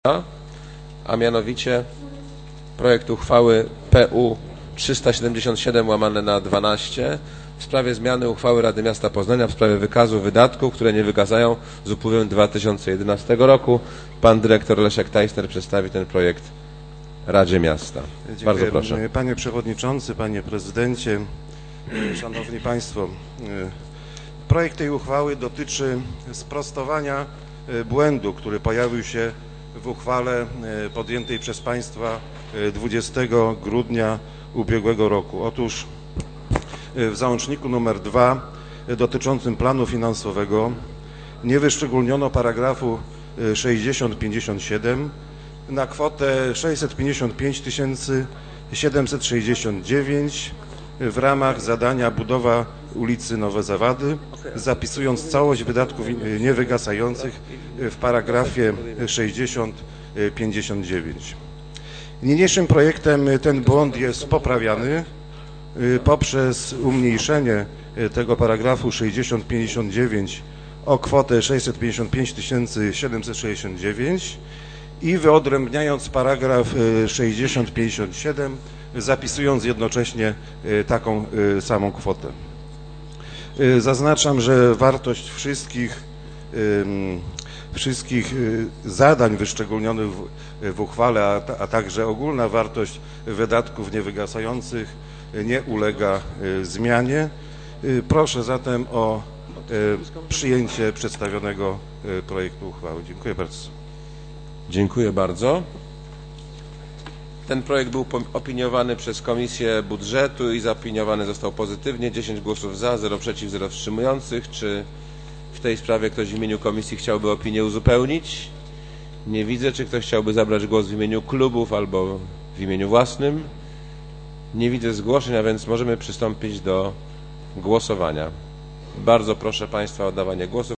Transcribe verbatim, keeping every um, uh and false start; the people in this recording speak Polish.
a mianowicie projekt uchwały P U trzysta siedemdziesiąt siedem łamane na dwanaście w sprawie zmiany uchwały Rady Miasta Poznania w sprawie wykazu wydatków, które nie wykazają z upływem dwa tysiące jedenastego roku. Pan dyrektor Leszek Tajsner przedstawi ten projekt Radzie Miasta. Dziękuję. Bardzo proszę. Panie Przewodniczący, Panie Prezydencie, Szanowni Państwo. Projekt tej uchwały dotyczy sprostowania błędu, który pojawił się w uchwale podjętej przez Państwa dwudziestego grudnia ubiegłego roku. Otóż w załączniku numer dwa dotyczącym planu finansowego nie wyszczególniono paragrafu sześćdziesiąt pięćdziesiąt siedem na kwotę sześćset pięćdziesiąt pięć tysięcy siedemset sześćdziesiąt dziewięć w ramach zadania budowa ulicy Nowe Zawady, zapisując całość wydatków niewygasających w paragrafie sześćdziesiąt pięćdziesiąt dziewięć. Niniejszym projektem ten błąd jest poprawiany poprzez umniejszenie tego paragrafu sześćdziesiąt pięćdziesiąt dziewięć o kwotę sześćset pięćdziesiąt pięć tysięcy siedemset sześćdziesiąt dziewięć i wyodrębniając paragraf sześćdziesiąt pięćdziesiąt siedem, zapisując jednocześnie taką samą kwotę. Zaznaczam, że wartość wszystkich, wszystkich zadań wyszczególnionych w uchwale, a także ogólna wartość wydatków niewygasających nie ulega zmianie. Proszę zatem o przyjęcie przedstawionego projektu uchwały. Dziękuję bardzo. Dziękuję bardzo. Ten projekt był opiniowany przez Komisję Budżetu i zaopiniowany został pozytywnie. dziesięć głosów za, zero przeciw, zero wstrzymujących. Czy w tej sprawie ktoś w imieniu komisji chciałby opinię uzupełnić? Nie widzę. Czy ktoś chciałby zabrać głos w imieniu klubów albo w imieniu własnym? Nie widzę zgłoszeń, a więc możemy przystąpić do głosowania. Bardzo proszę Państwa o oddawanie głosu.